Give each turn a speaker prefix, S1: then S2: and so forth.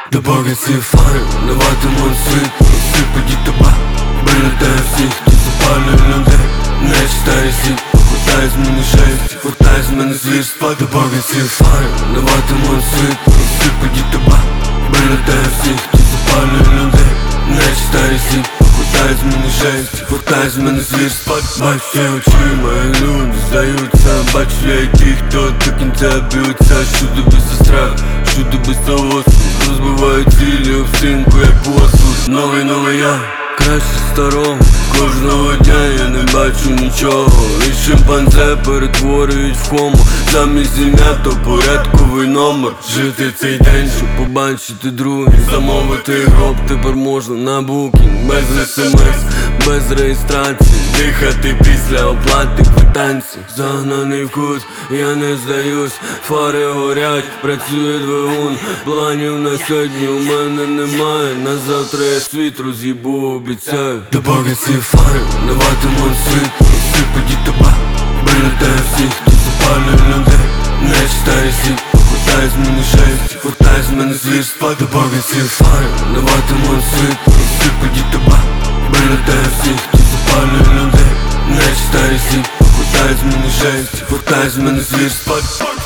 S1: Допоки ці фари даватимуть світ, розсипать дітоба, вилітає всіх, хто запалює людей. Не читає світ, хватай з мене жесть, хватай з мене звірства. Допоки ці фари даватимуть світ, розсипать дітоба, вилітає всіх, хто запалює людей. Не читає світ, хватай з мене жесть, хватай з мене звірства. Бачу я очима, люди здаються, бачу я і ті, хто до кінця б'ються. Щуди без страх, щуди без того, розбиваю цілі об стінку, як посуд. Новий я, краще старого, кожного дня я не бачу нічого. І шимпанзе перетворюють в хомо, замість ім'я то порядковий номер. Жити цей день, щоб побачити другий, замовити гроб тепер можна на букінг. Без смс, без реєстрації, дихати після оплати квитанцій. Загнаний в кут, я не здаюсь, фари горять, працює двигун. Планів на сьогодні у мене немає, на завтра я світ роз'їбу, обіцяю. Допоки ці фари даватимуть світ, розсипать дітоба, вилітає всіх, хто запалює людей. Не читає світ, хватай з мене жесть, хватай з мене звірства. Допоки ці фари даватимуть світ, розсипать дітоба, вилітає всіх, хто запалює людей. Не читає світ, хватай з мене жесть, хватай з мене звірства.